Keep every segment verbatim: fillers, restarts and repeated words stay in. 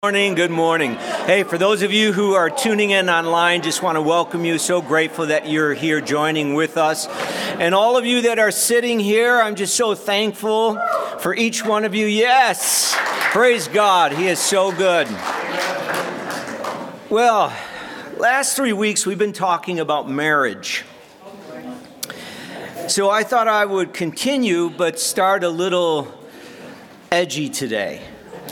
Morning, good morning. Hey, for those of you who are tuning in online, just want to welcome you. So grateful that you're here joining with us. And all of you that are sitting here, I'm just so thankful for each one of you. Yes, praise God. He is so good. Well, last three weeks we've been talking about marriage. So I thought I would continue, but start a little edgy today.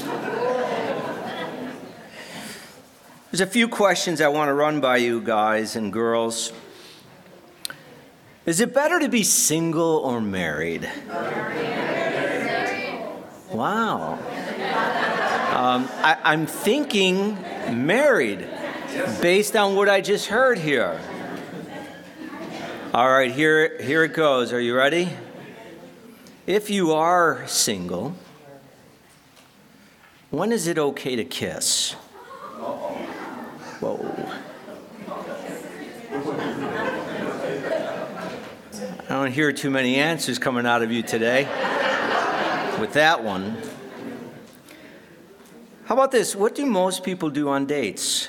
There's a few questions I want to run by you guys and girls. Is it better to be single or married? Wow. Um, I, I'm thinking married based on what I just heard here. All right, here, here it goes. Are you ready? If you are single, when is it okay to kiss? Whoa. I don't hear too many answers coming out of you today with that one. How about this? What do most people do on dates?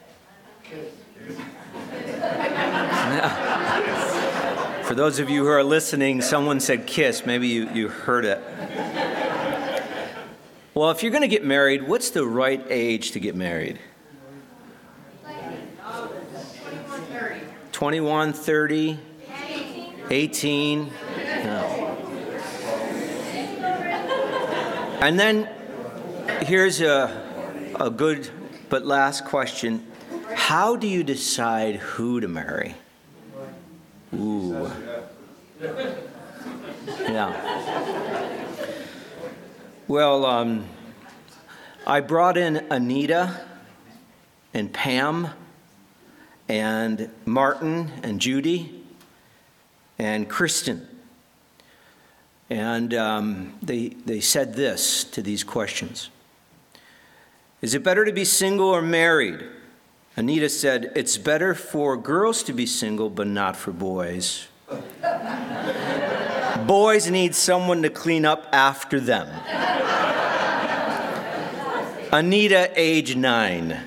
Yeah. For those of you who are listening, someone said kiss. Maybe you, you heard it. Well, if you're going to get married, what's the right age to get married? twenty-one, thirty, eighteen. No. And then here's a, a good but last question. How do you decide who to marry? Ooh. Yeah. Well, um, I brought in Anita and Pam and Martin and Judy and Kristen. And um, they, they said this to these questions. Is it better to be single or married? Anita said, it's better for girls to be single, but not for boys. Boys need someone to clean up after them. Anita, age nine.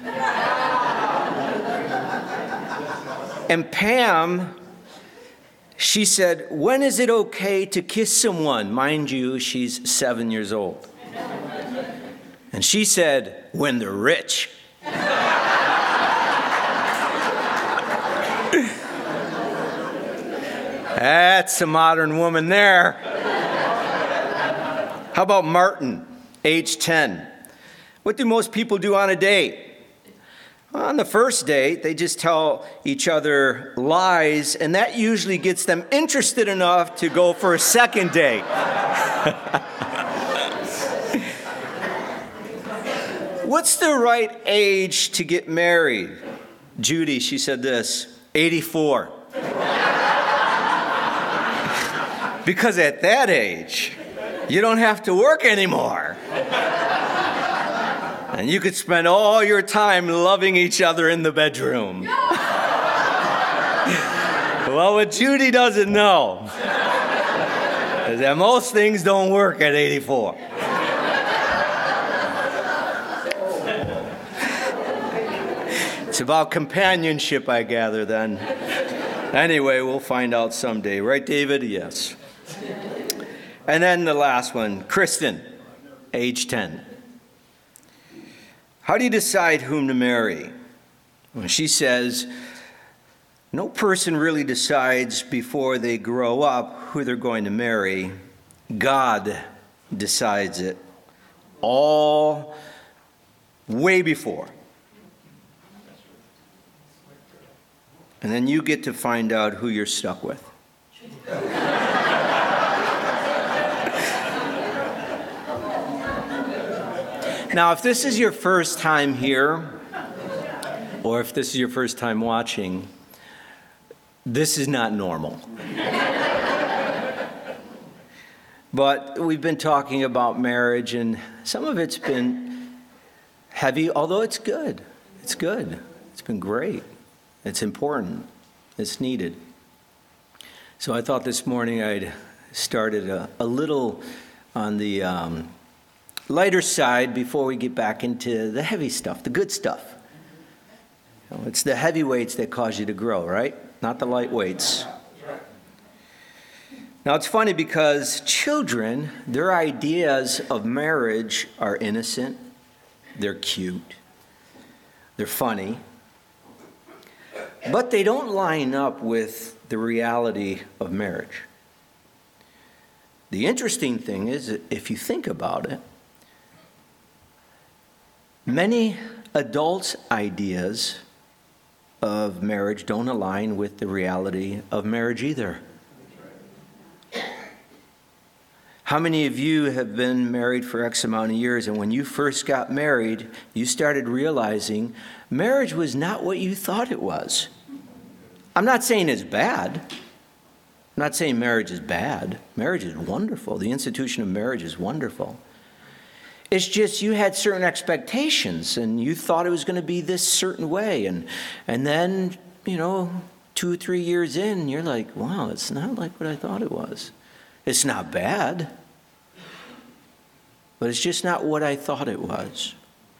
And Pam, she said, when is it okay to kiss someone? Mind you, she's seven years old. And she said, when they're rich. That's a modern woman there. How about Martin, age ten? What do most people do on a date? On the first date, they just tell each other lies, and that usually gets them interested enough to go for a second date. What's the right age to get married? Judy, she said this, eighty-four. Because at that age, you don't have to work anymore. And you could spend all your time loving each other in the bedroom. Well, what Judy doesn't know is that most things don't work at eighty-four. It's about companionship, I gather, then. Anyway, we'll find out someday. Right, David? Yes. And then the last one, Kristen, age ten. How do you decide whom to marry? Well, she says, no person really decides before they grow up who they're going to marry. God decides it all way before. And then you get to find out who you're stuck with. Now, if this is your first time here, or if this is your first time watching, this is not normal. But we've been talking about marriage, and some of it's been heavy, although it's good. It's good. It's been great. It's important. It's needed. So I thought this morning I'd started a, a little on the um, lighter side before we get back into the heavy stuff, the good stuff. You know, it's the heavyweights that cause you to grow, right? Not the lightweights. Now, it's funny because children, their ideas of marriage are innocent, they're cute, they're funny, but they don't line up with the reality of marriage. The interesting thing is that if you think about it, many adults' ideas of marriage don't align with the reality of marriage either. How many of you have been married for X amount of years, and when you first got married, you started realizing marriage was not what you thought it was? I'm not saying it's bad. I'm not saying marriage is bad. Marriage is wonderful. The institution of marriage is wonderful. It's just you had certain expectations, and you thought it was going to be this certain way. And, and then, you know, two or three years in, you're like, wow, it's not like what I thought it was. It's not bad, but it's just not what I thought it was.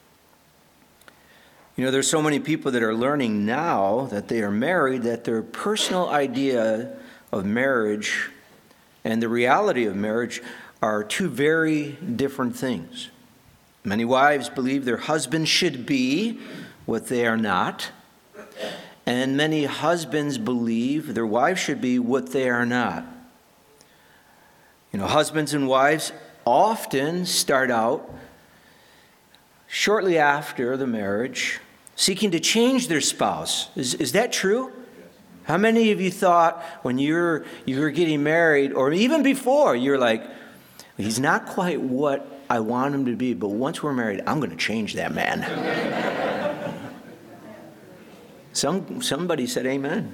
You know, there's so many people that are learning now that they are married that their personal idea of marriage and the reality of marriage are two very different things. Many wives believe their husband should be what they are not, and many husbands believe their wives should be what they are not. You know, husbands and wives often start out shortly after the marriage seeking to change their spouse. Is, is that true? How many of you thought when you're you were getting married, or even before, you're like, he's not quite what I want him to be, but once we're married, I'm going to change that man. Some somebody said amen.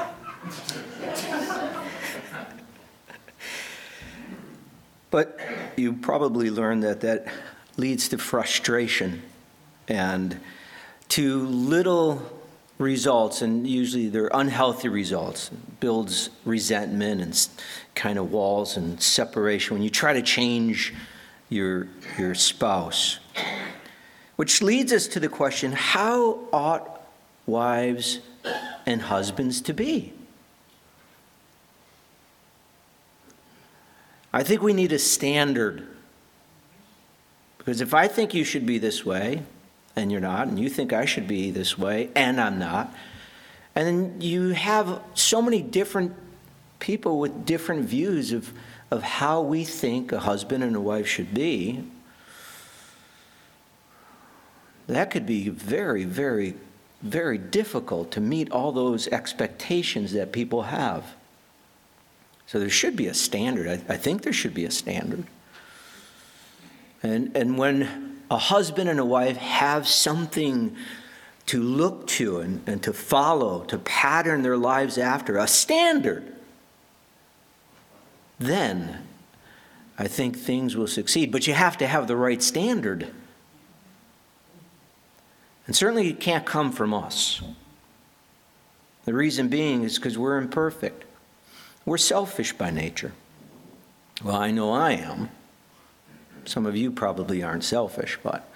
But you probably learned that that leads to frustration and to little results, and usually they're unhealthy results. It builds resentment and kind of walls and separation when you try to change your, your spouse. Which leads us to the question, how ought wives and husbands to be? I think we need a standard. Because if I think you should be this way, and you're not, and you think I should be this way, and I'm not, and then you have so many different people with different views of, of how we think a husband and a wife should be, that could be very, very, very difficult to meet all those expectations that people have. So there should be a standard. I, I think there should be a standard. And and when a husband and a wife have something to look to and, and to follow, to pattern their lives after, a standard, then I think things will succeed. But you have to have the right standard. And certainly it can't come from us. The reason being is because we're imperfect. We're selfish by nature. Well, I know I am. Some of you probably aren't selfish, but.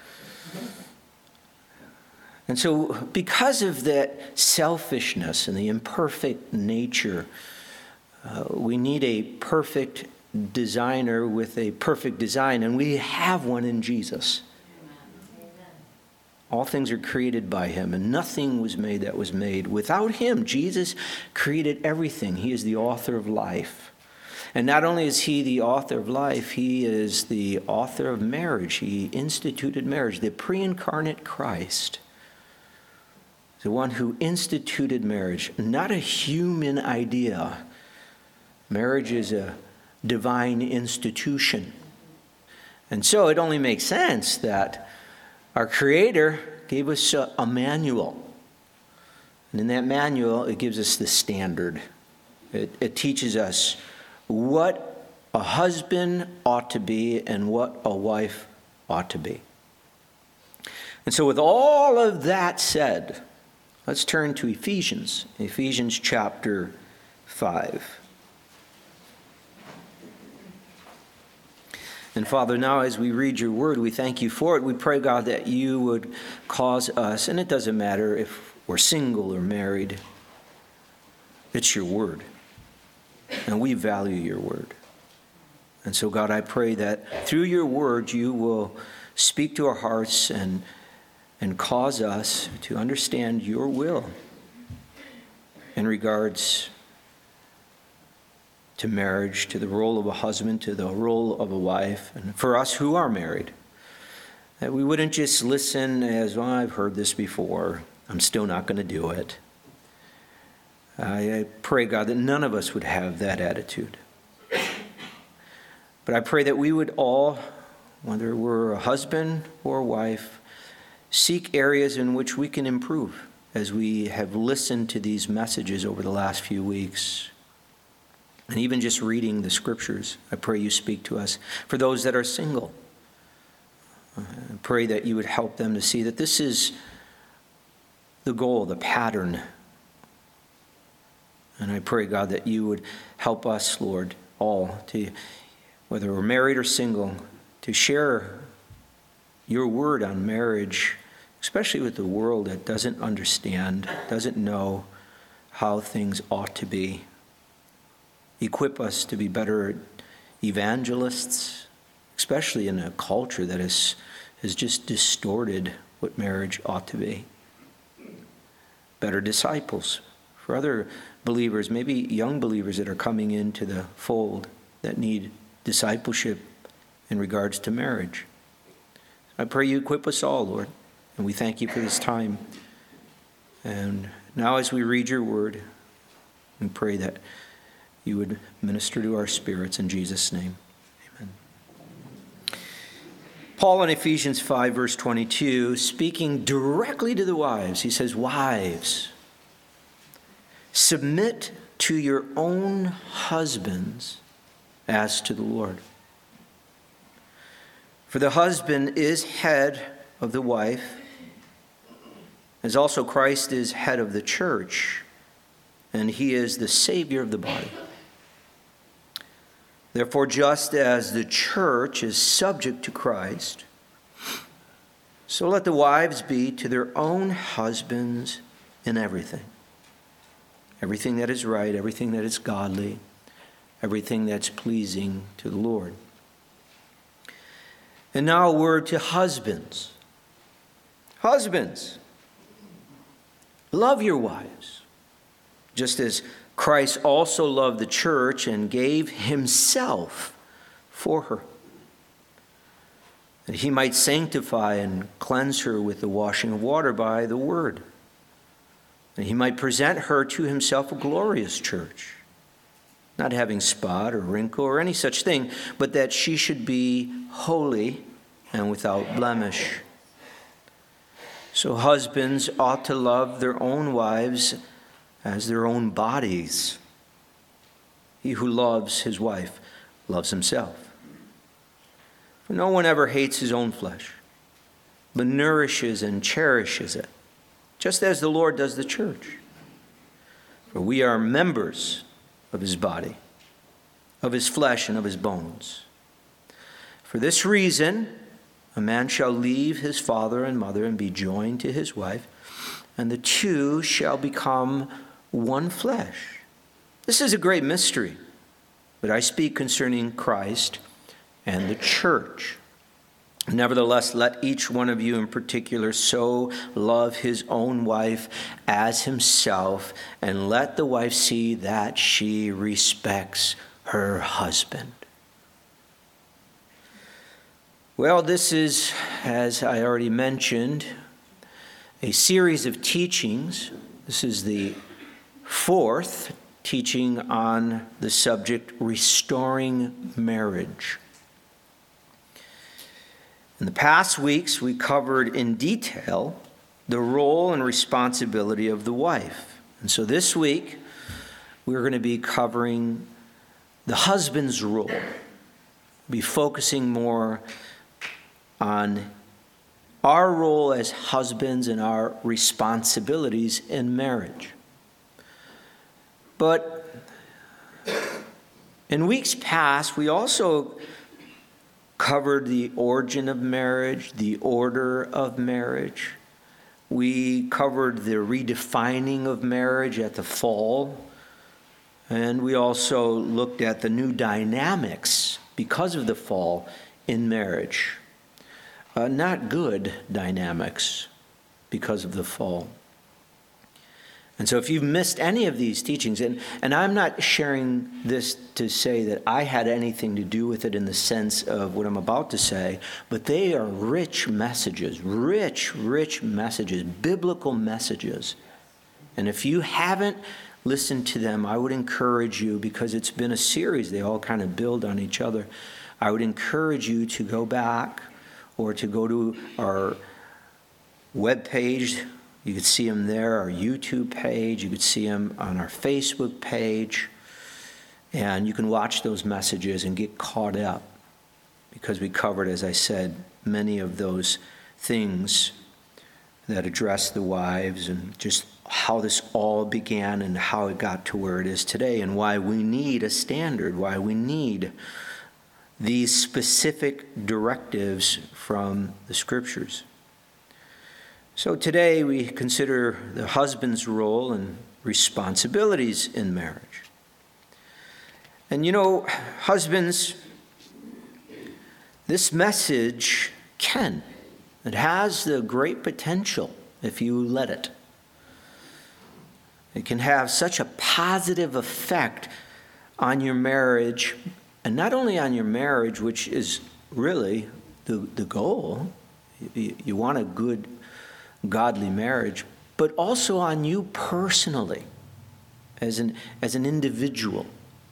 And so because of that selfishness and the imperfect nature, uh, we need a perfect designer with a perfect design, and we have one in Jesus. All things are created by him, and nothing was made that was made without him. Jesus created everything. He is the author of life. And not only is he the author of life, he is the author of marriage. He instituted marriage. The pre-incarnate Christ, the one who instituted marriage, not a human idea. Marriage is a divine institution. And so it only makes sense that our Creator gave us a, a manual. And in that manual, it gives us the standard. It, it teaches us what a husband ought to be and what a wife ought to be. And so with all of that said, let's turn to Ephesians, Ephesians chapter five. And Father, now as we read your word, we thank you for it. We pray, God, that you would cause us, and it doesn't matter if we're single or married, it's your word. And we value your word. And so, God, I pray that through your word, you will speak to our hearts and, and cause us to understand your will in regards to marriage, to the role of a husband, to the role of a wife, and for us who are married, that we wouldn't just listen as, well, I've heard this before, I'm still not going to do it. I, I pray, God, that none of us would have that attitude. But I pray that we would all, whether we're a husband or a wife, seek areas in which we can improve as we have listened to these messages over the last few weeks. And even just reading the scriptures, I pray you speak to us. For those that are single, I pray that you would help them to see that this is the goal, the pattern. And I pray, God, that you would help us, Lord, all, to, whether we're married or single, to share your word on marriage, especially with the world that doesn't understand, doesn't know how things ought to be. Equip us to be better evangelists, especially in a culture that is, has just distorted what marriage ought to be. Better disciples for other believers, maybe young believers that are coming into the fold that need discipleship in regards to marriage. I pray you equip us all, Lord, and we thank you for this time. And now as we read your word, we pray that you would minister to our spirits in Jesus' name. Amen. Paul in Ephesians five, verse twenty-two, speaking directly to the wives, he says, wives, submit to your own husbands as to the Lord. For the husband is head of the wife, as also Christ is head of the church, and he is the Savior of the body. Therefore, just as the church is subject to Christ, so let the wives be to their own husbands in everything. Everything that is right, everything that is godly, everything that's pleasing to the Lord. And now a word to husbands. Husbands, love your wives, just as Christ also loved the church and gave himself for her, that he might sanctify and cleanse her with the washing of water by the word, that he might present her to himself a glorious church, not having spot or wrinkle or any such thing, but that she should be holy and without blemish. So husbands ought to love their own wives as their own bodies. He who loves his wife loves himself. For no one ever hates his own flesh, but nourishes and cherishes it, just as the Lord does the church. For we are members of his body, of his flesh and of his bones. For this reason, a man shall leave his father and mother and be joined to his wife, and the two shall become one flesh. This is a great mystery, but I speak concerning Christ and the church. Nevertheless, let each one of you in particular so love his own wife as himself, and let the wife see that she respects her husband. Well, this is, as I already mentioned, a series of teachings. This is the fourth teaching on the subject, restoring marriage. In the past weeks, we covered in detail the role and responsibility of the wife. And so this week, we're going to be covering the husband's role. We'll be focusing more on our role as husbands and our responsibilities in marriage. But in weeks past, we also covered the origin of marriage, the order of marriage. We covered the redefining of marriage at the fall. And we also looked at the new dynamics because of the fall in marriage. Uh, not good dynamics because of the fall. And so if you've missed any of these teachings, and, and I'm not sharing this to say that I had anything to do with it in the sense of what I'm about to say, but they are rich messages, rich, rich messages, biblical messages. And if you haven't listened to them, I would encourage you, because it's been a series, they all kind of build on each other. I would encourage you to go back or to go to our webpage. You could see them there, our YouTube page. You could see them on our Facebook page. And you can watch those messages and get caught up, because we covered, as I said, many of those things that address the wives and just how this all began and how it got to where it is today, and why we need a standard, why we need these specific directives from the Scriptures. So today we consider the husband's role and responsibilities in marriage. And you know, husbands, this message can, it has the great potential if you let it. It can have such a positive effect on your marriage, and not only on your marriage, which is really the, the goal. You, you want a good, godly marriage, but also on you personally, as an, as an individual.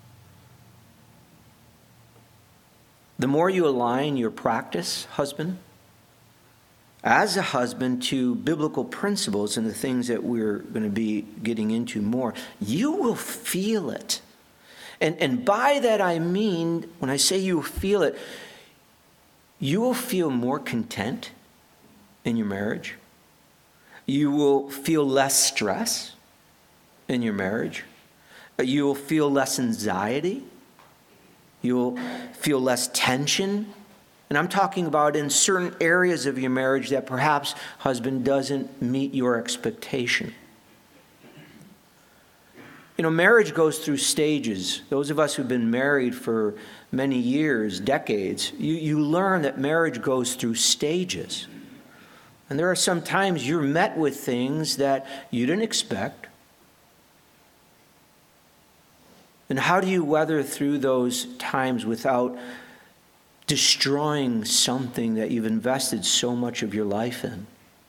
The more you align your practice, husband, as a husband, to biblical principles and the things that we're going to be getting into more, you will feel it. And, and by that I mean, when I say you will feel it, you will feel more content in your marriage. You will feel less stress in your marriage. You will feel less anxiety. You will feel less tension. And I'm talking about in certain areas of your marriage that perhaps husband doesn't meet your expectation. You know, marriage goes through stages. Those of us who've been married for many years, decades, you, you learn that marriage goes through stages. And there are some times you're met with things that you didn't expect. And how do you weather through those times without destroying something that you've invested so much of your life in?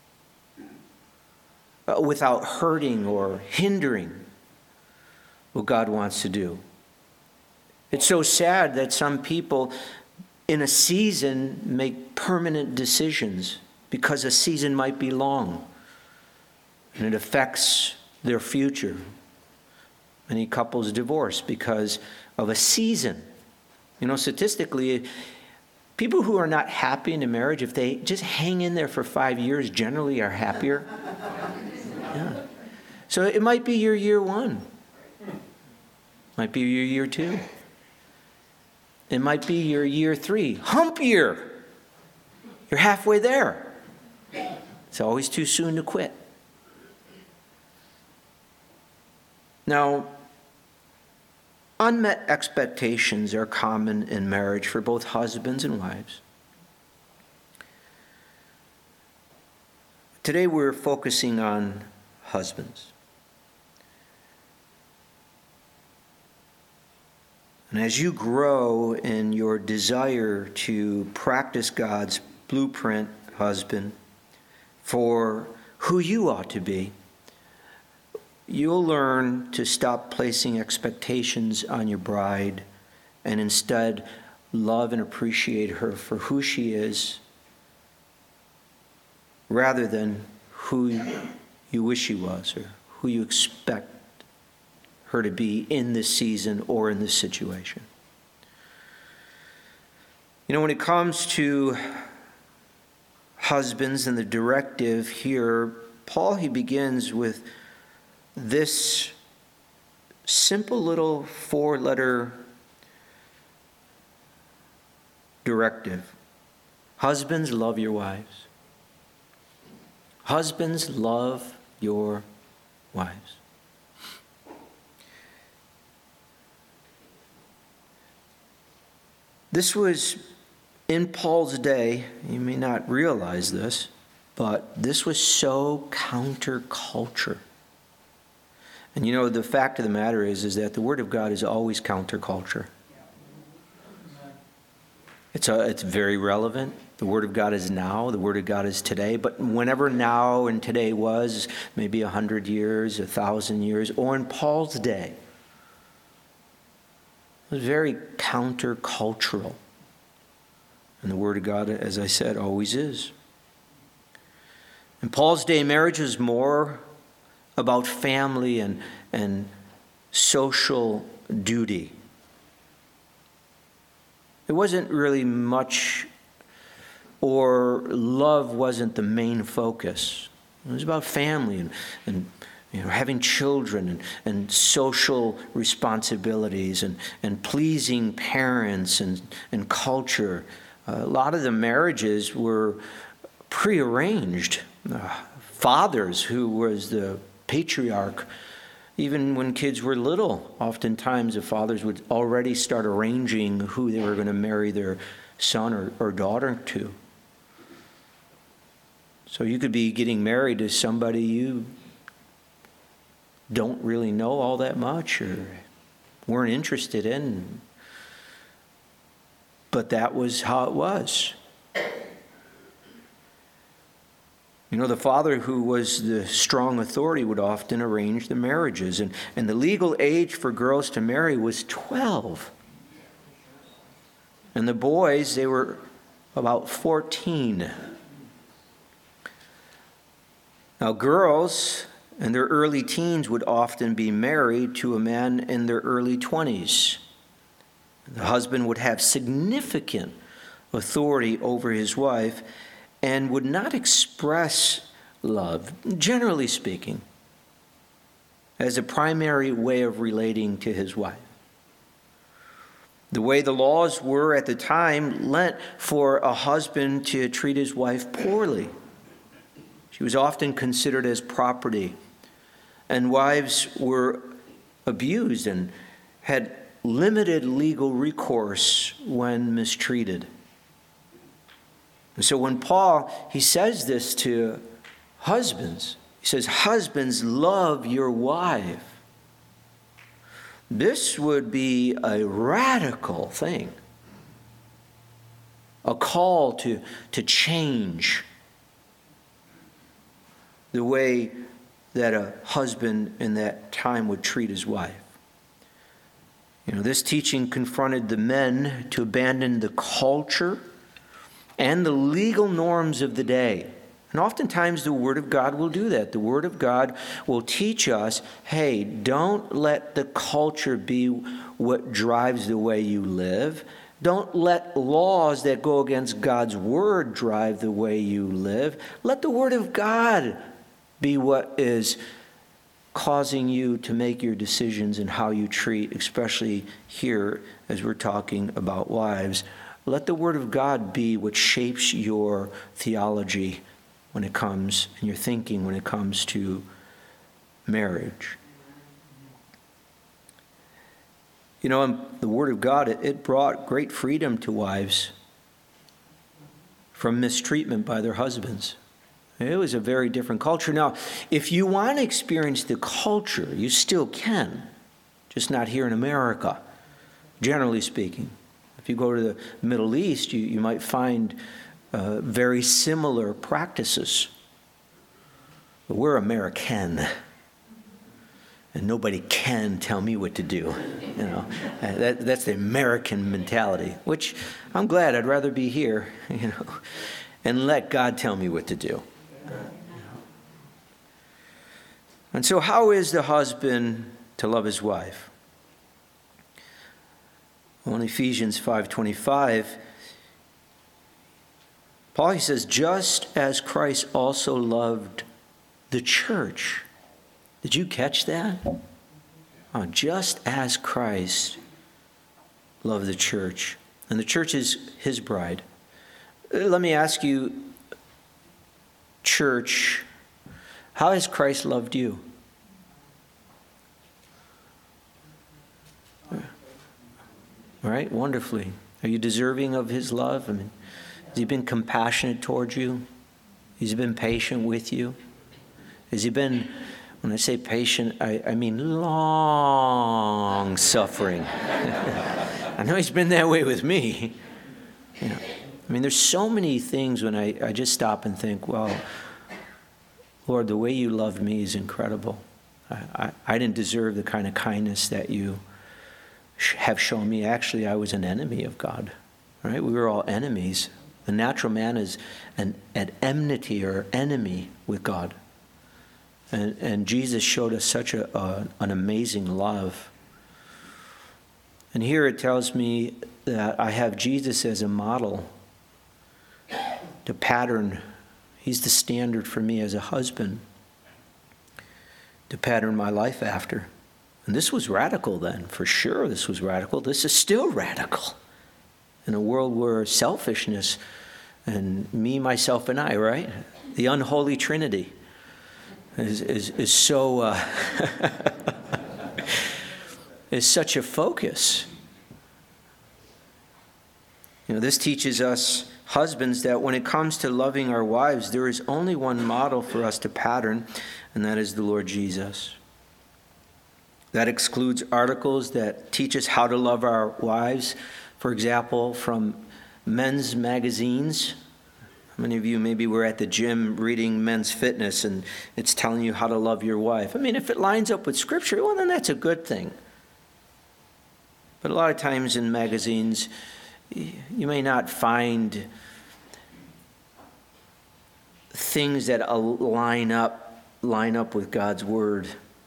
Uh, without hurting or hindering what God wants to do. It's so sad that some people in a season make permanent decisions because a season might be long and it affects their future. Many couples divorce because of a season. You know, statistically, people who are not happy in a marriage, if they just hang in there for five years, generally are happier. Yeah. So it might be your year one. Might be your year two. It might be your year three. Hump year. You're halfway there. It's always too soon to quit. Now, unmet expectations are common in marriage for both husbands and wives. Today we're focusing on husbands. And as you grow in your desire to practice God's blueprint, husband, for who you ought to be, you'll learn to stop placing expectations on your bride and instead love and appreciate her for who she is rather than who you wish she was or who you expect her to be in this season or in this situation. You know, when it comes to husbands and the directive here, Paul, he begins with this simple little four-letter directive. Husbands, love your wives. Husbands, love your wives. This was in Paul's day. You may not realize this, but this was so counterculture. And you know, the fact of the matter is, is that the Word of God is always counterculture. It's, a, it's very relevant. The Word of God is now. The Word of God is today. But whenever now and today was, maybe a hundred years, a thousand years, or in Paul's day, it was very countercultural. And the Word of God, as I said, always is. In Paul's day, marriage was more about family and, and social duty. It wasn't really much, or love wasn't the main focus. It was about family and, and you know, having children and, and social responsibilities and, and pleasing parents and, and culture. Uh, a lot of the marriages were prearranged. Uh, fathers, who was the patriarch, even when kids were little, oftentimes the fathers would already start arranging who they were going to marry their son or, or daughter to. So you could be getting married to somebody you don't really know all that much or weren't interested in. But that was how it was. You know, the father, who was the strong authority, would often arrange the marriages. And, and the legal age for girls to marry was twelve. And the boys, they were about fourteen. Now, girls in their early teens would often be married to a man in their early twenties. The husband would have significant authority over his wife and would not express love, generally speaking, as a primary way of relating to his wife. The way the laws were at the time lent for a husband to treat his wife poorly. She was often considered as property, and wives were abused and had limited legal recourse when mistreated. And so when Paul, he says this to husbands, he says, husbands, love your wife. This would be a radical thing. A call to, to change the way that a husband in that time would treat his wife. You know, this teaching confronted the men to abandon the culture and the legal norms of the day. And oftentimes the Word of God will do that. The Word of God will teach us, hey, don't let the culture be what drives the way you live. Don't let laws that go against God's Word drive the way you live. Let the Word of God be what is causing you to make your decisions and how you treat, especially here as we're talking about wives. Let the Word of God be what shapes your theology when it comes, and your thinking when it comes to marriage. You know, in the Word of God, it, it brought great freedom to wives from mistreatment by their husbands. It was a very different culture. Now, if you want to experience the culture, you still can, just not here in America, generally speaking. If you go to the Middle East, you, you might find uh, very similar practices. But we're American, and nobody can tell me what to do. You know, uh, that, that's the American mentality, which I'm glad. I'd rather be here, you know, and let God tell me what to do. And so, how is the husband to love his wife? Well, in Ephesians five twenty-five, Paul, he says, just as Christ also loved the church. Did you catch that? Oh, just as Christ loved the church. And the church is his bride. Let me ask you, church, how has Christ loved you? All right, wonderfully. Are you deserving of his love? I mean, has he been compassionate towards you? Has he been patient with you? Has he been, when I say patient, I, I mean long suffering. I know he's been that way with me. You know, I mean, there's so many things when I, I just stop and think, well, Lord, the way you loved me is incredible. I, I, I didn't deserve the kind of kindness that you have shown me. Actually, I was an enemy of God, right? We were all enemies. The natural man is an, an enmity or enemy with God. And, and Jesus showed us such a, a, an amazing love. And here it tells me that I have Jesus as a model, to pattern. He's the standard for me as a husband to pattern my life after. And this was radical then, for sure this was radical. This is still radical in a world where selfishness and me, myself, and I, right? The unholy trinity is, is, is so, uh, is such a focus. You know, this teaches us husbands that when it comes to loving our wives, there is only one model for us to pattern, and that is the Lord Jesus. That excludes articles that teach us how to love our wives. For example, from men's magazines. How many of you maybe were at the gym reading Men's Fitness and it's telling you how to love your wife? I mean, if it lines up with Scripture, well, then that's a good thing. But a lot of times in magazines, you may not find things that line up, line up with God's Word.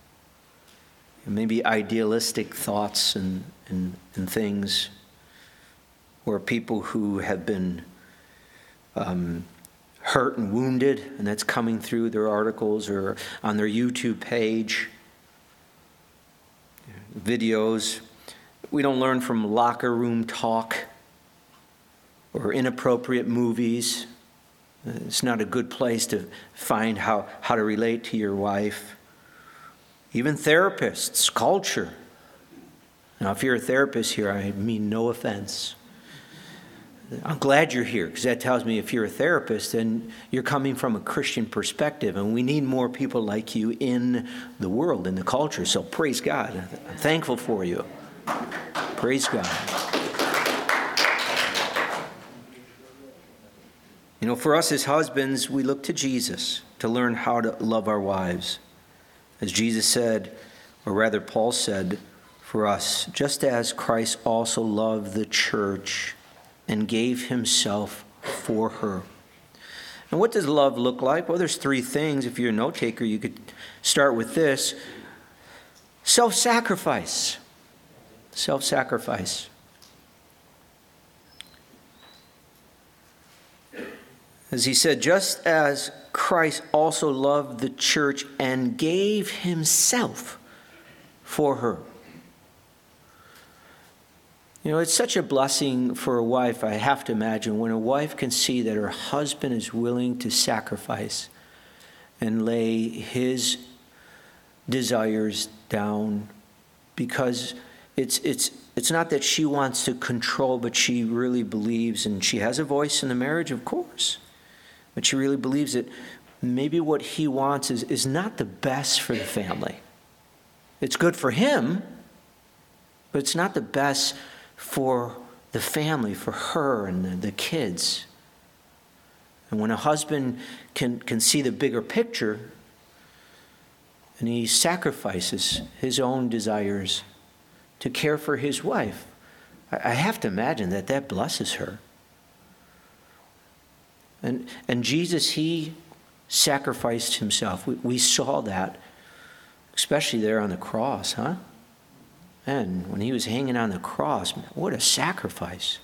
Maybe idealistic thoughts and, and, and things, or people who have been um, hurt and wounded, and that's coming through their articles or on their YouTube page, videos. We don't learn from locker room talk or inappropriate movies. It's not a good place to find how, how to relate to your wife. Even therapists, culture. Now, if you're a therapist here, I mean no offense. I'm glad you're here, because that tells me if you're a therapist, then you're coming from a Christian perspective, and we need more people like you in the world, in the culture. So praise God. I'm thankful for you. Praise God. You know, for us as husbands, we look to Jesus to learn how to love our wives. As Jesus said, or rather Paul said, for us, just as Christ also loved the church and gave himself for her. And what does love look like? Well, there's three things. If you're a note taker, you could start with this. Self-sacrifice. Self-sacrifice. As he said, just as Christ also loved the church and gave himself for her. You know, it's such a blessing for a wife, I have to imagine, when a wife can see that her husband is willing to sacrifice and lay his desires down, because it's it's it's not that she wants to control, but she really believes, and she has a voice in the marriage, of course. But she really believes that maybe what he wants is, is not the best for the family. It's good for him, but it's not the best for the family, for her and the, the kids. And when a husband can, can see the bigger picture, and he sacrifices his own desires to care for his wife, I, I have to imagine that that blesses her. And, and Jesus, he sacrificed himself. We, we saw that, especially there on the cross, huh? And when he was hanging on the cross, man, what a sacrifice.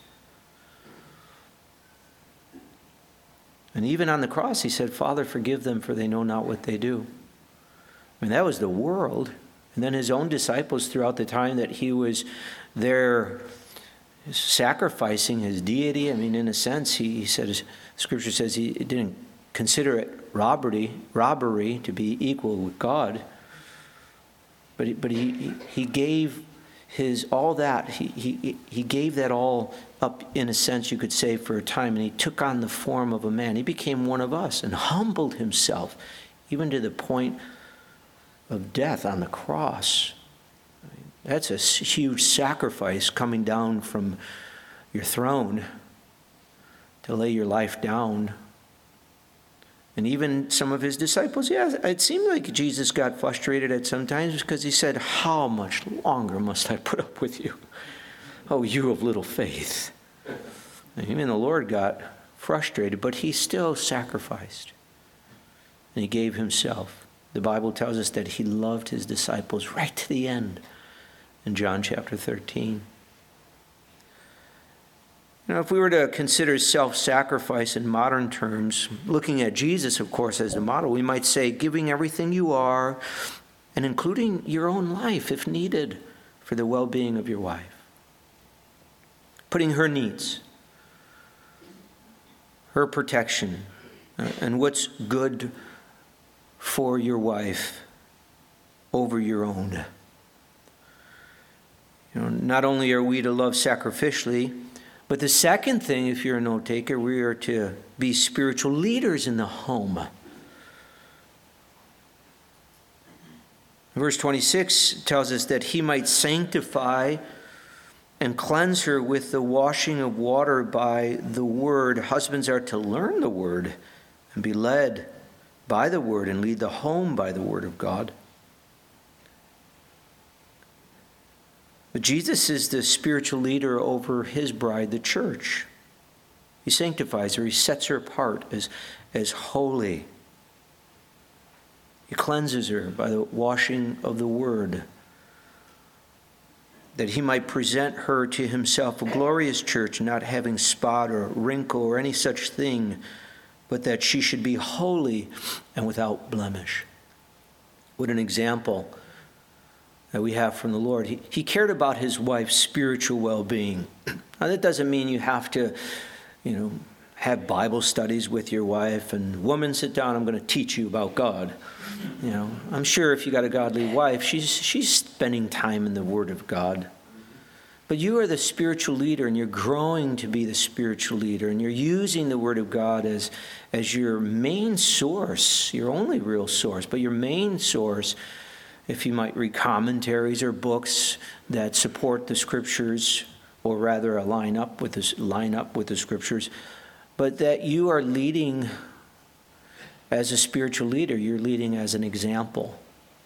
And even on the cross, he said, Father, forgive them, for they know not what they do. I mean, that was the world. And then his own disciples, throughout the time that he was there sacrificing his deity. I mean, in a sense, he, he said, his, Scripture says he didn't consider it robbery, robbery to be equal with God. But he, but he, he gave his all that, he, he, he gave that all up, in a sense, you could say, for a time, and he took on the form of a man. He became one of us and humbled himself, even to the point of death on the cross. I mean, that's a huge sacrifice, coming down from your throne to lay your life down. And even some of his disciples, yeah, it seemed like Jesus got frustrated at some times because he said, how much longer must I put up with you? Oh, you of little faith. And even the Lord got frustrated, but he still sacrificed. And he gave himself. The Bible tells us that he loved his disciples right to the end in John chapter thirteen. Now, if we were to consider self-sacrifice in modern terms, looking at Jesus, of course, as the model, we might say giving everything you are and including your own life, if needed, for the well-being of your wife. Putting her needs, her protection, uh, and what's good for your wife over your own. You know, not only are we to love sacrificially, but the second thing, if you're a note taker, we are to be spiritual leaders in the home. Verse twenty-six tells us that he might sanctify and cleanse her with the washing of water by the word. Husbands are to learn the word and be led by the word and lead the home by the word of God. But Jesus is the spiritual leader over his bride, the church. He sanctifies her. He sets her apart as, as holy. He cleanses her by the washing of the word, that he might present her to himself a glorious church, not having spot or wrinkle or any such thing, but that she should be holy and without blemish. What an example that we have from the Lord. He, he cared about his wife's spiritual well-being. Now, that doesn't mean you have to, you know, have Bible studies with your wife and, woman, sit down, I'm going to teach you about God. You know, I'm sure if you got a godly wife, she's she's spending time in the Word of God. But you are the spiritual leader, and you're growing to be the spiritual leader, and you're using the Word of God as, as your main source, your only real source, but your main source. If you might read commentaries or books that support the Scriptures, or rather line up with this, line up with the Scriptures, but that you are leading as a spiritual leader. You're leading as an example.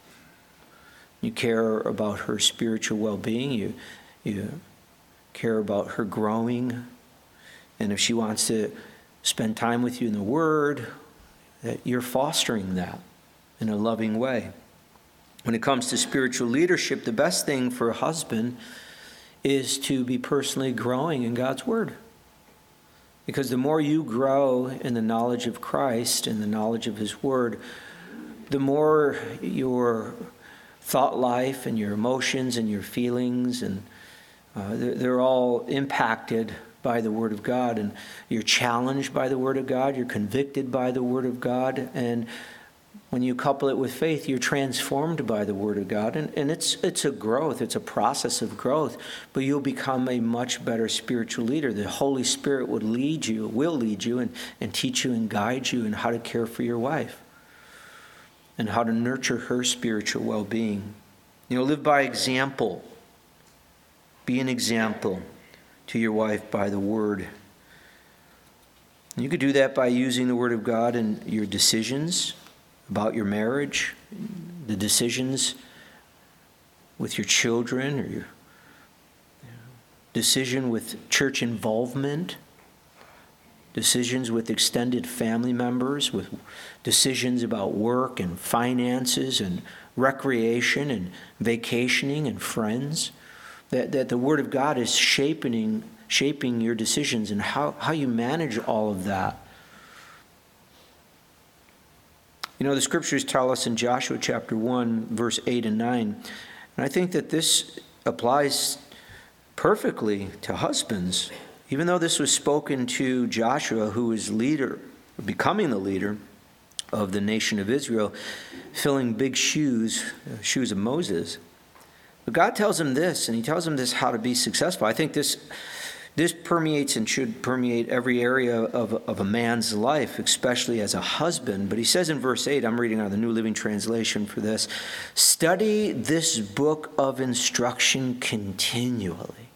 You care about her spiritual well-being. You you care about her growing, and if she wants to spend time with you in the Word, that you're fostering that in a loving way. When it comes to spiritual leadership, the best thing for a husband is to be personally growing in God's Word. Because the more you grow in the knowledge of Christ and the knowledge of His Word, the more your thought life and your emotions and your feelings, and uh, they're, they're all impacted by the Word of God. And you're challenged by the Word of God. You're convicted by the Word of God. And when you couple it with faith, you're transformed by the Word of God. And, and it's it's a growth. It's a process of growth. But you'll become a much better spiritual leader. The Holy Spirit would lead you, will lead you, and, and teach you and guide you in how to care for your wife and how to nurture her spiritual well-being. You know, live by example. Be an example to your wife by the Word. And you could do that by using the Word of God in your decisions about your marriage, the decisions with your children, or your decision with church involvement, decisions with extended family members, with decisions about work and finances and recreation and vacationing and friends. That, that the Word of God is shaping, shaping your decisions and how, how you manage all of that. You know, the Scriptures tell us in Joshua chapter one, verse eight and nine, and I think that this applies perfectly to husbands, even though this was spoken to Joshua, who was leader, becoming the leader of the nation of Israel, filling big shoes, shoes of Moses. But God tells him this, and he tells him this how to be successful. I think this this permeates and should permeate every area of, of a man's life, especially as a husband. But he says in verse eight, I'm reading out of the New Living Translation for this, study this book of instruction continually.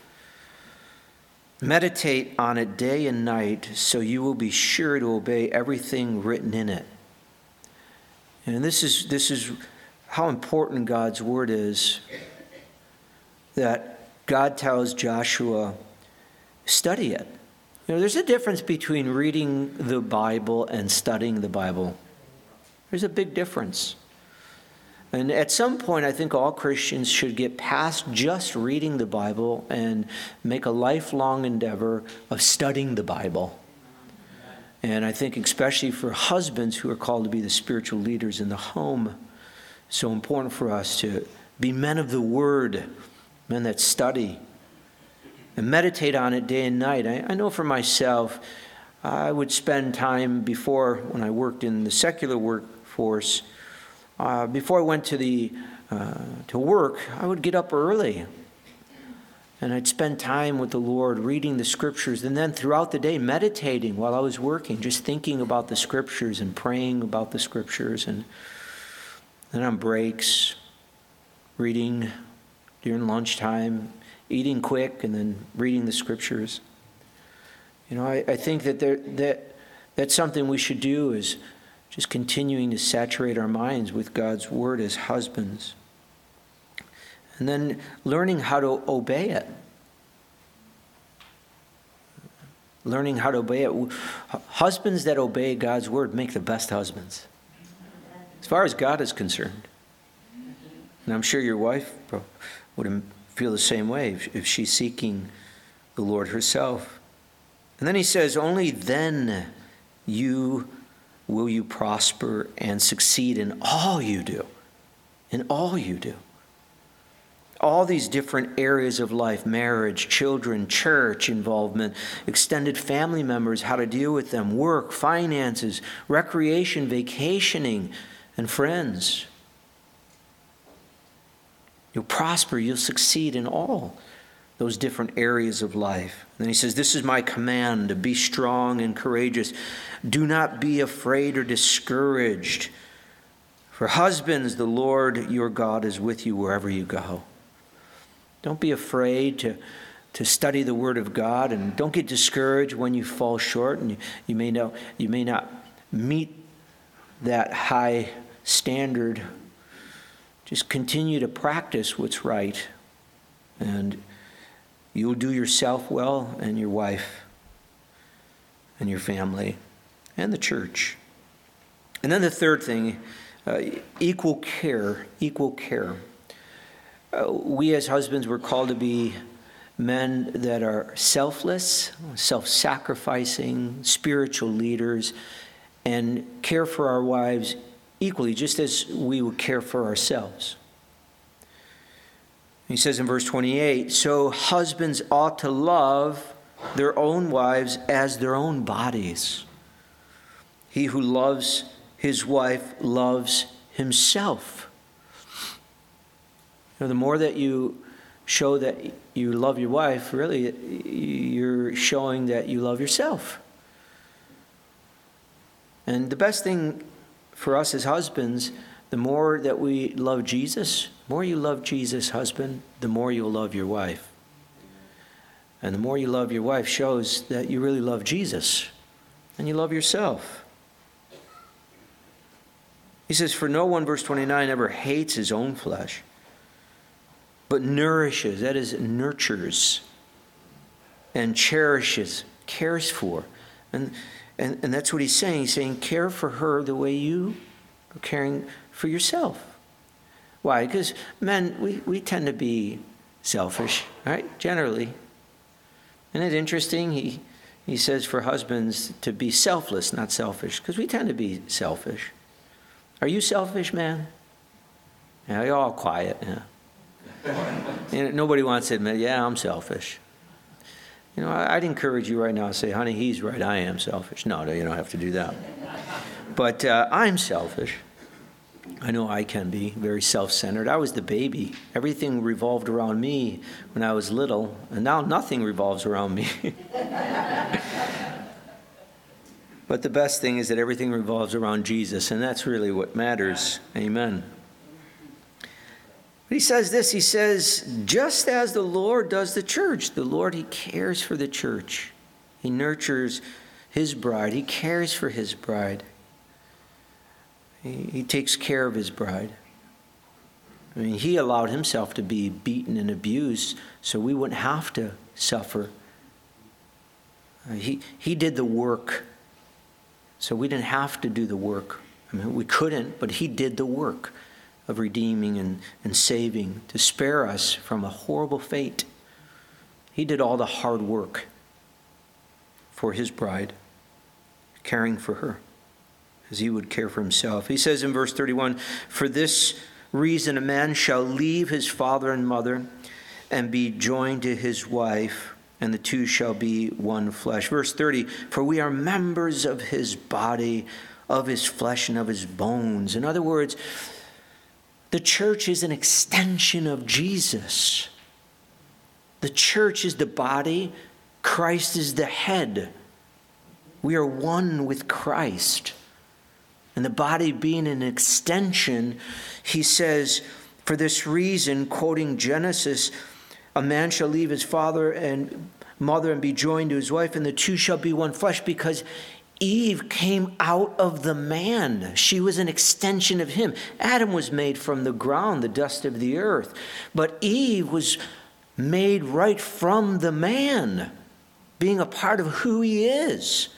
Meditate on it day and night, so you will be sure to obey everything written in it. And this is this is how important God's word is, that God tells Joshua, study it. You know, there's a difference between reading the Bible and studying the Bible. There's a big difference. And at some point, I think all Christians should get past just reading the Bible and make a lifelong endeavor of studying the Bible. And I think especially for husbands who are called to be the spiritual leaders in the home, it's so important for us to be men of the Word, men that study and meditate on it day and night. I, I know for myself, I would spend time before, when I worked in the secular workforce, uh, before I went to the uh, to work, I would get up early. And I'd spend time with the Lord reading the Scriptures, and then throughout the day meditating while I was working, just thinking about the Scriptures and praying about the Scriptures. And then on breaks, reading during lunchtime, eating quick, and then reading the Scriptures. You know, I, I think that there, that that's something we should do, is just continuing to saturate our minds with God's Word as husbands. And then learning how to obey it. Learning how to obey it. Husbands that obey God's Word make the best husbands, as far as God is concerned. And I'm sure your wife would feel the same way if, if she's seeking the Lord herself. And then he says, only then you will you prosper and succeed in all you do. In all you do. All these different areas of life, marriage, children, church involvement, extended family members, how to deal with them, work, finances, recreation, vacationing, and friends. You'll prosper, you'll succeed in all those different areas of life. And then he says, this is my command, to be strong and courageous. Do not be afraid or discouraged. For husbands, the Lord your God is with you wherever you go. Don't be afraid to, to study the Word of God, and don't get discouraged when you fall short and you, you may know you may not meet that high standard. Just continue to practice what's right, and you'll do yourself well, and your wife, and your family, and the church. And then the third thing, uh, equal care, equal care. Uh, we as husbands were called to be men that are selfless, self-sacrificing, spiritual leaders, and care for our wives equally, just as we would care for ourselves. He says in verse twenty-eight, so husbands ought to love their own wives as their own bodies. He who loves his wife loves himself. You know, the more that you show that you love your wife, really, you're showing that you love yourself. And the best thing for us as husbands, the more that we love Jesus, the more you love Jesus, husband, the more you'll love your wife. And the more you love your wife shows that you really love Jesus and you love yourself. He says, for no one, verse twenty-nine, ever hates his own flesh, but nourishes, that is, nurtures, and cherishes, cares for. And, and, and that's what he's saying. He's saying, care for her the way you are caring for yourself. Why? Because men, we, we tend to be selfish, right? Generally. Isn't it interesting? He, he says for husbands to be selfless, not selfish, because we tend to be selfish. Are you selfish, man? Yeah, you're all quiet. Yeah. You know, nobody wants to admit, yeah, I'm selfish. You know, I'd encourage you right now to say, honey, he's right, I am selfish. No, no, you don't have to do that. But uh, I'm selfish. I know I can be very self-centered. I was the baby. Everything revolved around me when I was little, and now nothing revolves around me. But the best thing is that everything revolves around Jesus, and that's really what matters. Amen. But he says this, he says, just as the Lord does the church. The Lord, he cares for the church. He nurtures his bride. He cares for his bride. He, he takes care of his bride. I mean, he allowed himself to be beaten and abused so we wouldn't have to suffer. Uh, he, he did the work. So we didn't have to do the work. I mean, we couldn't, but he did the work of redeeming and, and saving to spare us from a horrible fate. He did all the hard work for his bride, caring for her as he would care for himself. He says in verse thirty-one, for this reason a man shall leave his father and mother and be joined to his wife, and the two shall be one flesh. Verse thirty, for we are members of his body, of his flesh, and of his bones. In other words, the church is an extension of Jesus. The church is the body. Christ is the head. We are one with Christ. And the body being an extension, he says, for this reason, quoting Genesis, a man shall leave his father and mother and be joined to his wife, and the two shall be one flesh, because Eve came out of the man. She was an extension of him. Adam was made from the ground, the dust of the earth. But Eve was made right from the man, being a part of who he is.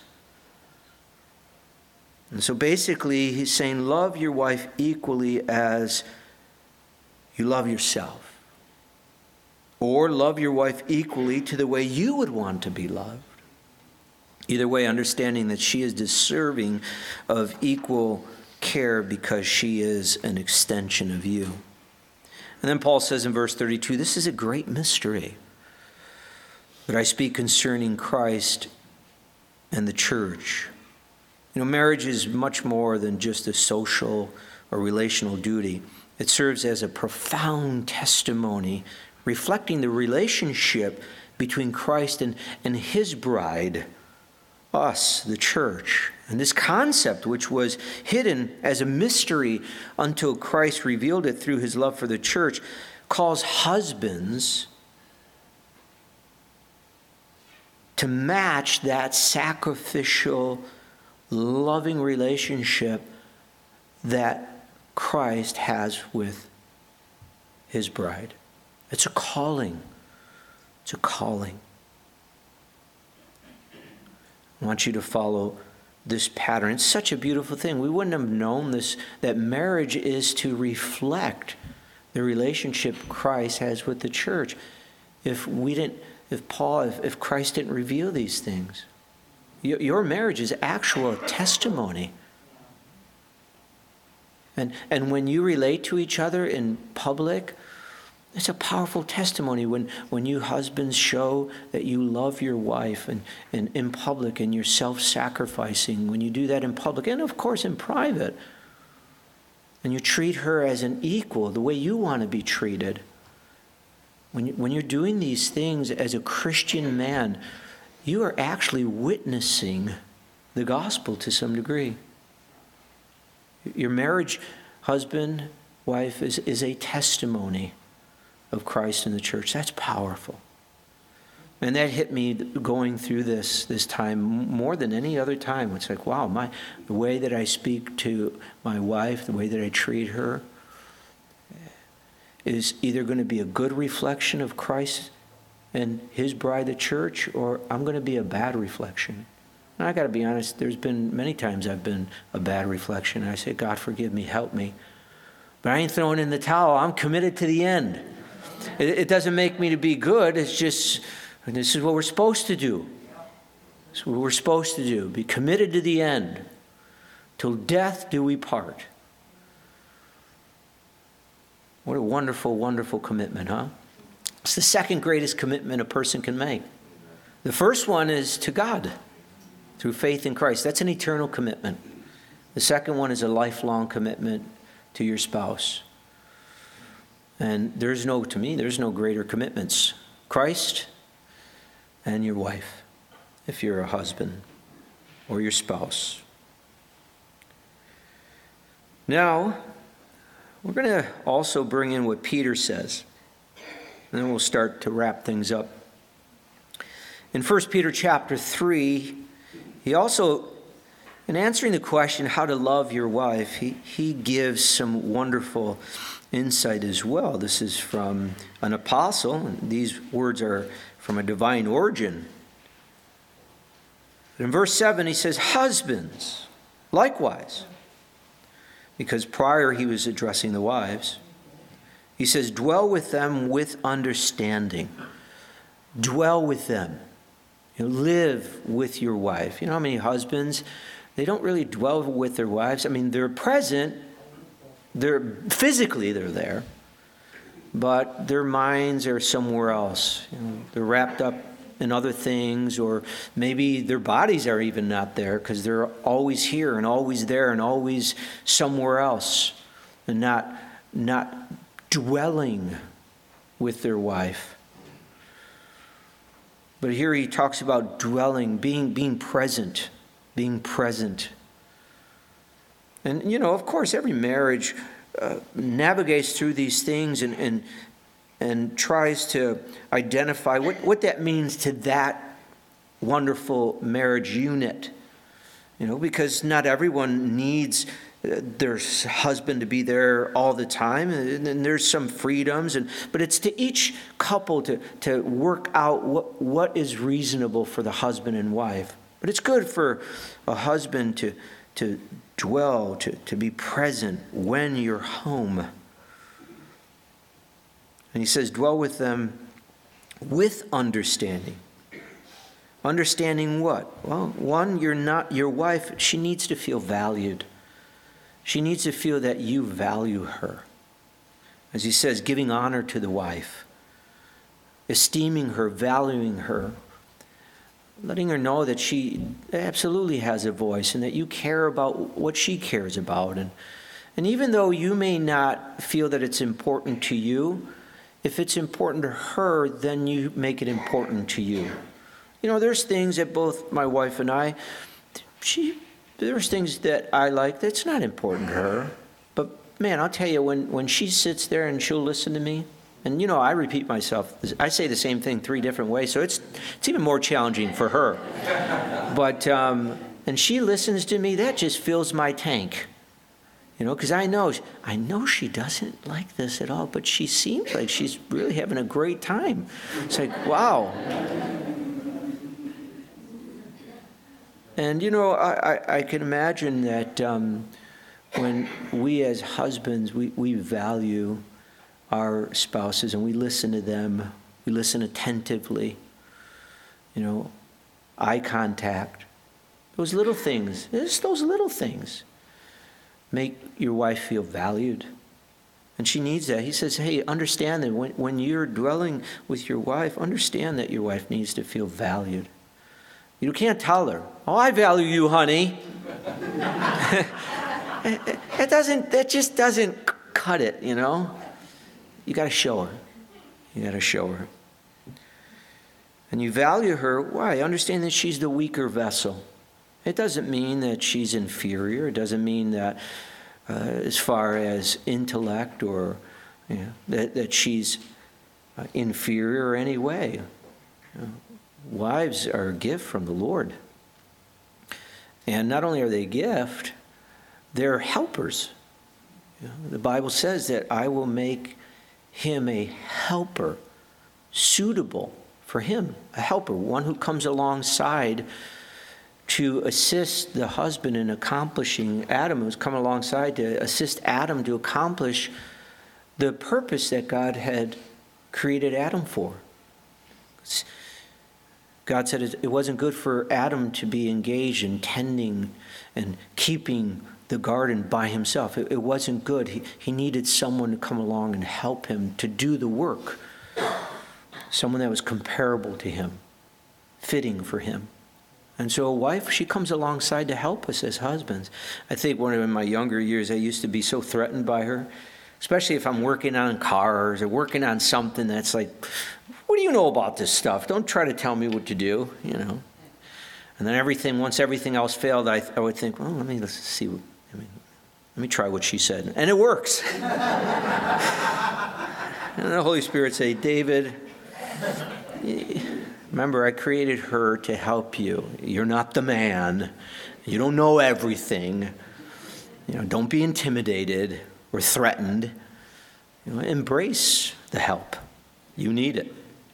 And so basically, he's saying, love your wife equally as you love yourself. Or love your wife equally to the way you would want to be loved. Either way, understanding that she is deserving of equal care because she is an extension of you. And then Paul says in verse thirty-two, this is a great mystery that I speak concerning Christ and the church. You know, marriage is much more than just a social or relational duty. It serves as a profound testimony reflecting the relationship between Christ and, and his bride, us, the church. And this concept, which was hidden as a mystery until Christ revealed it through his love for the church, calls husbands to match that sacrificial, loving relationship that Christ has with his bride. It's a calling. It's a calling. I want you to follow this pattern. It's such a beautiful thing. We wouldn't have known this, that marriage is to reflect the relationship Christ has with the church if we didn't, if Paul, if, if Christ didn't reveal these things. Your, your marriage is actual testimony. And, and when you relate to each other in public, it's a powerful testimony when, when you husbands show that you love your wife and, and in public and you're self-sacrificing. When you do that in public and, of course, in private. And you treat her as an equal, the way you want to be treated. When, you, when you're doing these things as a Christian man, you are actually witnessing the gospel to some degree. Your marriage, husband, wife, is, is a testimony of Christ and the church. That's powerful. And that hit me going through this this time more than any other time. It's like, wow, my the way that I speak to my wife, the way that I treat her, is either going to be a good reflection of Christ and his bride, the church, or I'm going to be a bad reflection. And I got to be honest, there's been many times I've been a bad reflection. I say, God, forgive me, help me. But I ain't throwing in the towel. I'm committed to the end. It, it doesn't make me to be good. It's just, this is what we're supposed to do. This is what we're supposed to do. Be committed to the end. Till death do we part. What a wonderful, wonderful commitment, huh? It's the second greatest commitment a person can make. The first one is to God through faith in Christ. That's an eternal commitment. The second one is a lifelong commitment to your spouse. And there's no, to me, there's no greater commitments. Christ and your wife, if you're a husband, or your spouse. Now, we're going to also bring in what Peter says. And then we'll start to wrap things up. In First Peter chapter three, he also, in answering the question how to love your wife, he, he gives some wonderful insight as well. This is from an apostle, and these words are from a divine origin. In verse seven, he says, husbands, likewise, because prior he was addressing the wives, he says, dwell with them with understanding. Dwell with them. You know, live with your wife. You know how many husbands, they don't really dwell with their wives. I mean, they're present. They're physically they're there, but their minds are somewhere else. You know, they're wrapped up in other things, or maybe their bodies are even not there because they're always here and always there and always somewhere else, and not not dwelling with their wife. But here he talks about dwelling, being being present, being present. And, you know, of course, every marriage uh, navigates through these things and, and, and tries to identify what, what that means to that wonderful marriage unit. You know, because not everyone needs their husband to be there all the time, and there's some freedoms, and but it's to each couple to, to work out what, what is reasonable for the husband and wife. But it's good for a husband to to dwell, to, to be present when you're home. And he says, dwell with them with understanding. Understanding what? Well, one, you're not your wife, she needs to feel valued. She needs to feel that you value her. As he says, giving honor to the wife, esteeming her, valuing her, letting her know that she absolutely has a voice and that you care about what she cares about. And, and even though you may not feel that it's important to you, if it's important to her, then you make it important to you. You know, there's things that both my wife and I, she, there's things that I like that's not important to her. But man, I'll tell you, when, when she sits there and she'll listen to me, and you know, I repeat myself. I say the same thing three different ways, so it's it's even more challenging for her. But um, and she listens to me, that just fills my tank. You know, because I know I know she doesn't like this at all, but she seems like she's really having a great time. It's like, wow. And you know, I, I, I can imagine that um, when we as husbands we, we value our spouses and we listen to them, we listen attentively, you know, eye contact, those little things, just those little things make your wife feel valued. And she needs that. He says, hey, understand that when, when you're dwelling with your wife, understand that your wife needs to feel valued. You can't tell her, oh, I value you, honey. That doesn't, that just doesn't cut it, you know. You got to show her. You got to show her. And you value her. Why? Understand that she's the weaker vessel. It doesn't mean that she's inferior. It doesn't mean that uh, as far as intellect or you know, that, that she's uh, inferior in any way. You know, wives are a gift from the Lord. And not only are they a gift, they're helpers. You know, the Bible says that I will make him a helper suitable for him, a helper, one who comes alongside to assist the husband in accomplishing, Adam who's come alongside to assist Adam to accomplish the purpose that God had created Adam for. God said it wasn't good for Adam to be engaged in tending and keeping the garden by himself. It, it wasn't good. He, he needed someone to come along and help him to do the work. someone that was comparable to him, fitting for him. And so a wife, she comes alongside to help us as husbands. I think one of in my younger years, I used to be so threatened by her, especially if I'm working on cars or working on something that's like, what do you know about this stuff? Don't try to tell me what to do, you know. And then everything, once everything else failed, I, I would think, well, let me let's see, what, I mean, let me try what she said. And it works. And the Holy Spirit say, David, remember, I created her to help you. You're not the man. You don't know everything. You know, don't be intimidated or threatened. You know, embrace the help. You need it.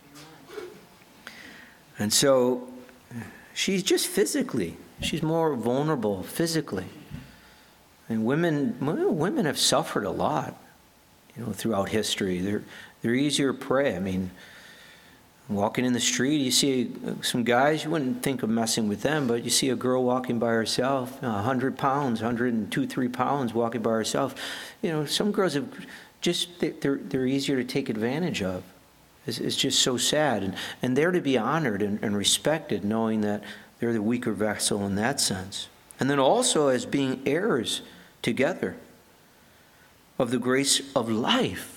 And so she's just physically, she's more vulnerable physically. And women, women have suffered a lot, you know, throughout history. They're they're easier to prey. I mean, walking in the street, you see some guys, you wouldn't think of messing with them, but you see a girl walking by herself, one hundred pounds, one hundred two, three pounds walking by herself. You know, some girls have just, they're, they're easier to take advantage of. It's, it's just so sad. And, and they're to be honored and, and respected, knowing that they're the weaker vessel in that sense. And then also as being heirs together of the grace of life.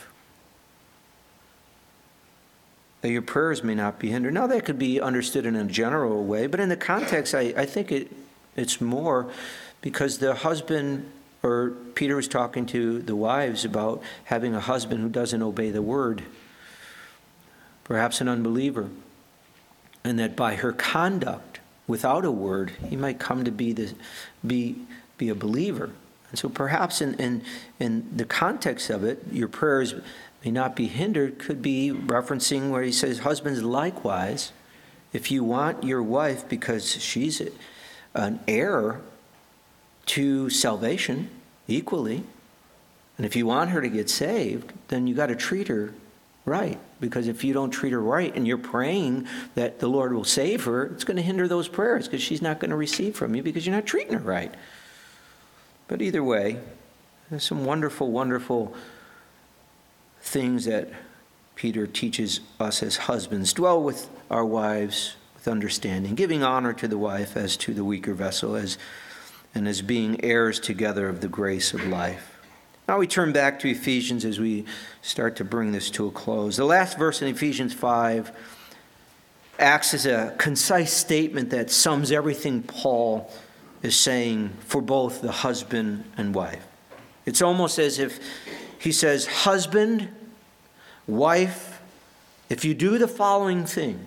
That your prayers may not be hindered. Now that could be understood in a general way, but in the context, I, I think it it's more because the husband, or Peter was talking to the wives about having a husband who doesn't obey the word, perhaps an unbeliever, and that by her conduct, without a word, he might come to be the be be a believer. And so perhaps in in, in the context of it, your prayers may not be hindered, could be referencing where he says, husbands, likewise, if you want your wife, because she's an heir to salvation equally, and if you want her to get saved, then you got to treat her right. Because if you don't treat her right and you're praying that the Lord will save her, it's going to hinder those prayers because she's not going to receive from you because you're not treating her right. But either way, there's some wonderful, wonderful things that Peter teaches us as husbands. Dwell with our wives with understanding, giving honor to the wife as to the weaker vessel, as and as being heirs together of the grace of life. Now we turn back to Ephesians as we start to bring this to a close. The last verse in Ephesians five acts as a concise statement that sums everything Paul is saying for both the husband and wife. It's almost as if he says, husband, wife, if you do the following thing,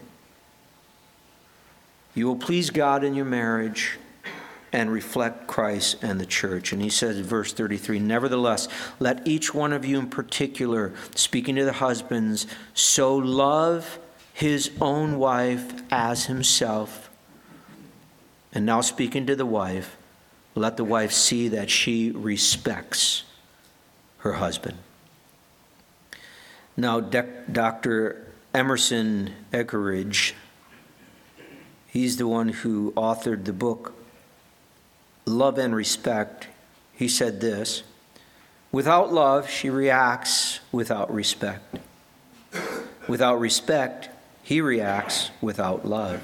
you will please God in your marriage and reflect Christ and the church. And he says in verse thirty-three, nevertheless, let each one of you in particular, speaking to the husbands, so love his own wife as himself. And now speaking to the wife, let the wife see that she respects her husband. Now, Doctor Emerson Eggerichs, he's the one who authored the book Love and Respect. He said this, without love, she reacts without respect. Without respect, he reacts without love.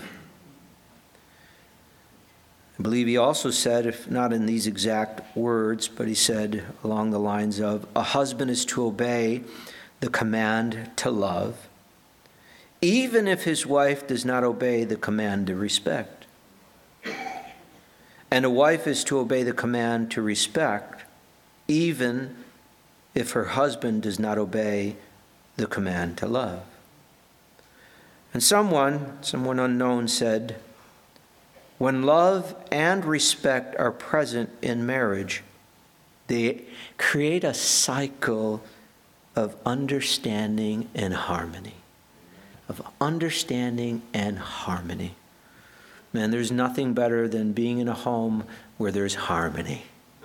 I believe he also said, if not in these exact words, but he said along the lines of, a husband is to obey the command to love, even if his wife does not obey the command to respect. And a wife is to obey the command to respect, even if her husband does not obey the command to love. And someone, someone unknown said, when love and respect are present in marriage, they create a cycle of understanding and harmony. Of understanding and harmony. Man, there's nothing better than being in a home where there's harmony.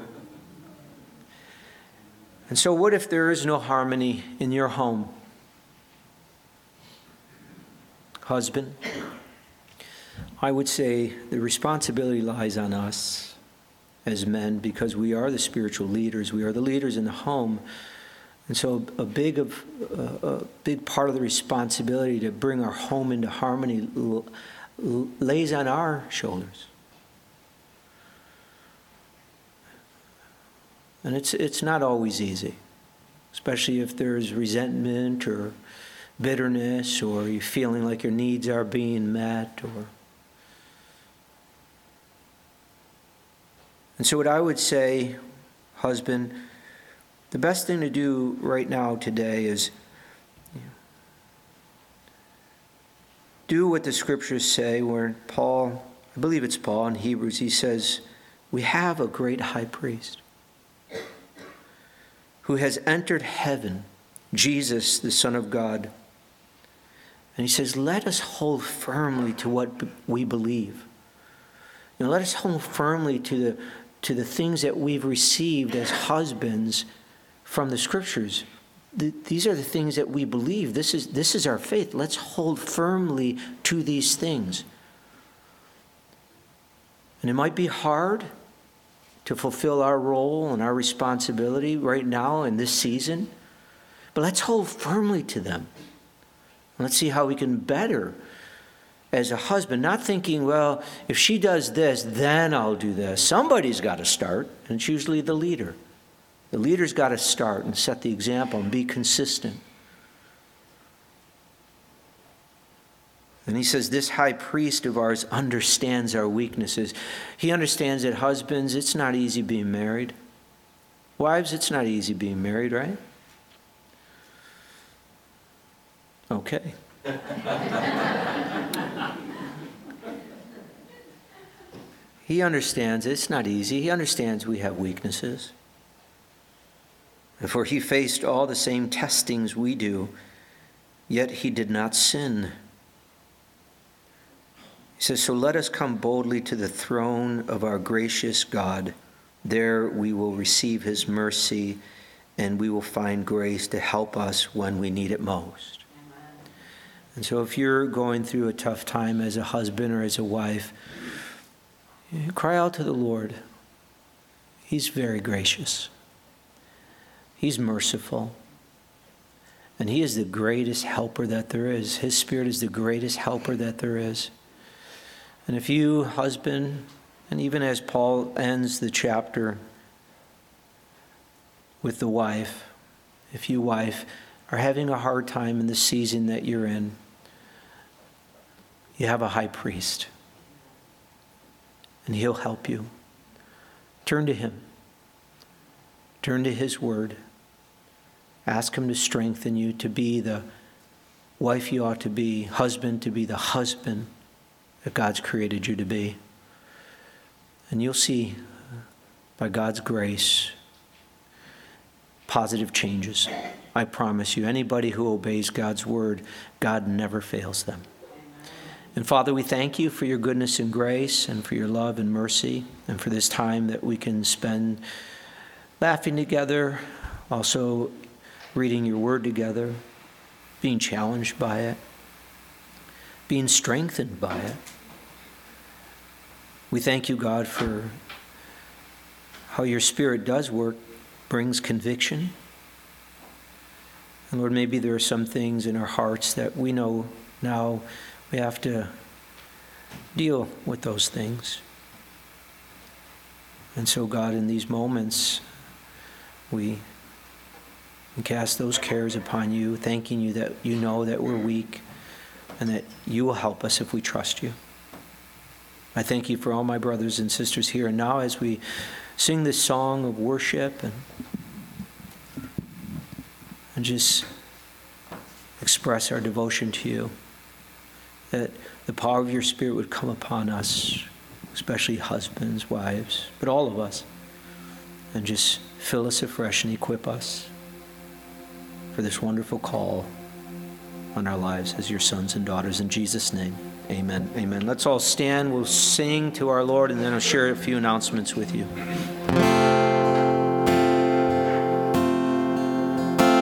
And so what if there is no harmony in your home? Husband, I would say the responsibility lies on us as men because we are the spiritual leaders. We are the leaders in the home. And so a big of uh, a big part of the responsibility to bring our home into harmony l- l- lays on our shoulders. And it's it's not always easy, especially if there's resentment or bitterness, or you're feeling like your needs are being met, or and so what I would say, husband, the best thing to do right now today is you know, do what the scriptures say, where Paul, I believe it's Paul in Hebrews, he says, we have a great high priest who has entered heaven, Jesus, the Son of God. And he says, let us hold firmly to what we believe. You know, let us hold firmly to the, to the things that we've received as husbands from the scriptures. The, these are the things that we believe. This is, this is our faith. Let's hold firmly to these things. And it might be hard to fulfill our role and our responsibility right now in this season, but let's hold firmly to them. Let's see how we can better as a husband, not thinking, well, if she does this, then I'll do this. Somebody's got to start, and it's usually the leader. The leader's got to start and set the example and be consistent. And he says, this high priest of ours understands our weaknesses. He understands that husbands, it's not easy being married. Wives, it's not easy being married, right? Okay. He understands it's not easy. He understands we have weaknesses. For he faced all the same testings we do, yet he did not sin. He says, so let us come boldly to the throne of our gracious God. There we will receive his mercy, and we will find grace to help us when we need it most. Amen. And so if you're going through a tough time as a husband or as a wife, cry out to the Lord. He's very gracious. He's merciful. And he is the greatest helper that there is. His Spirit is the greatest helper that there is. And if you, husband, and even as Paul ends the chapter with the wife, if you, wife, are having a hard time in the season that you're in, you have a high priest. And he'll help you. Turn to him. Turn to his word. Ask him to strengthen you to be the wife you ought to be, husband to be the husband that God's created you to be. And you'll see, by God's grace, positive changes. I promise you, anybody who obeys God's word, God never fails them. And Father, we thank you for your goodness and grace and for your love and mercy and for this time that we can spend laughing together, also reading your word together, being challenged by it, being strengthened by it. We thank you, God, for how your Spirit does work, brings conviction. And Lord, maybe there are some things in our hearts that we know now we have to deal with those things. And so, God, in these moments, we cast those cares upon you, thanking you that you know that we're weak and that you will help us if we trust you. I thank you for all my brothers and sisters here. And now as we sing this song of worship and, and just express our devotion to you, that the power of your Spirit would come upon us, especially husbands, wives, but all of us, and just fill us afresh and equip us for this wonderful call on our lives as your sons and daughters. In Jesus' name, amen. Amen. Let's all stand. We'll sing to our Lord, and then I'll share a few announcements with you.